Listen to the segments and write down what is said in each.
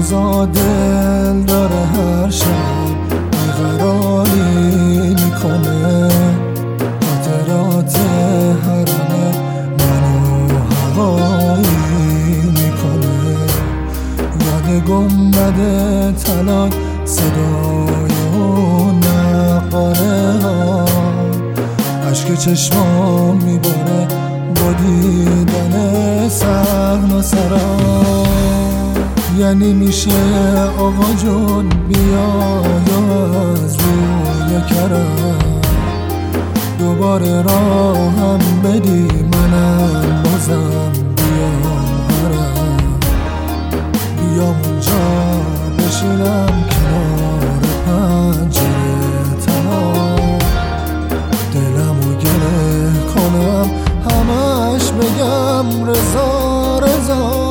روزا دل داره هر شب بیقراری میکنه، خاطرات حرم منو هوایی میکنه. یاد گنبد طلا، صدای اون نقاره ها، اشک چشمام میباره با دیدن صحن و سرا. یعنی میشه آقا جون بیا یا از روی کرم دوباره راهم بدی، منم بازم بیام حرم، بیام اونجا بشینم کنار پنجره تنها، دلمو گره کنم همش بگم رضا رضا.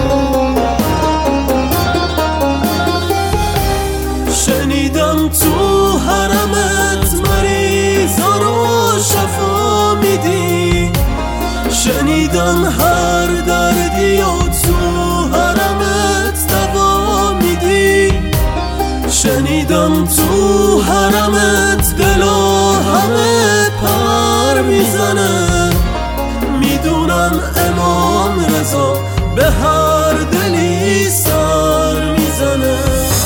شنیدم تو حرمت مریضا رو شفا میدی، شنیدم هر دردی و تو حرمت دوا میدی، شنیدم تو حرمت دلا همه پر میزنه. میدونم امام رضا به هر دلی سر میزنه.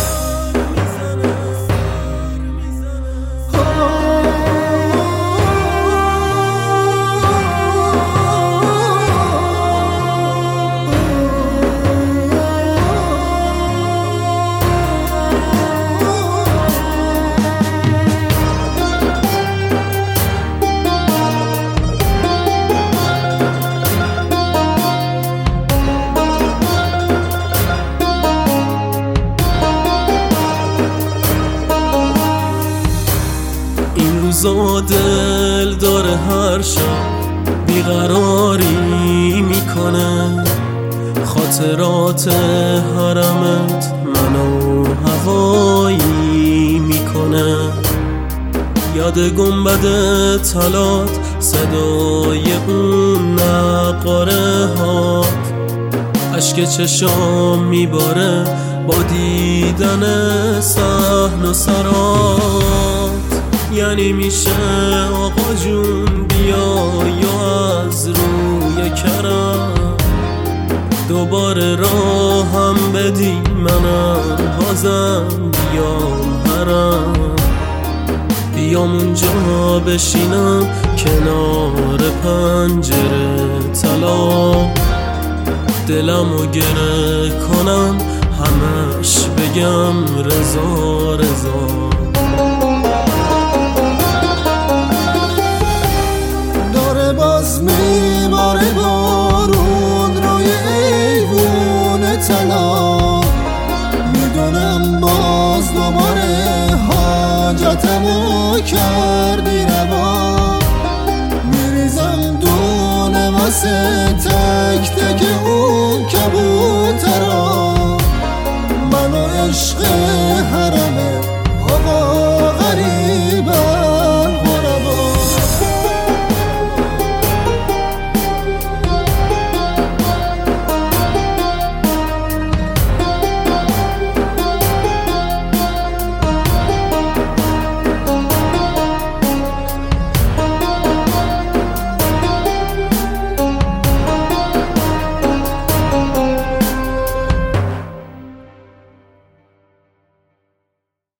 روزا دل داره هر شب بیقراری میکنه، خاطرات حرمت منو هوایی میکنه. یاد گنبد طلات، صدای اون نقاره ها، اشک چشام میباره با دیدن صحن و سرات. یعنی میشه آقا جون بیا یا از روی کرم دوباره راهم بدی، منم بازم بیام حرم، بیام اونجا بشینم کنار پنجره طلا، دلمو گره کنم همش بگم رضا رضا. باز میباره بارون روی ایوون طلا، میدونم باز دوباره حاجتمو کردی روا. میریزم دونه واسه تک تک اون کبوترا، منو عشق حرم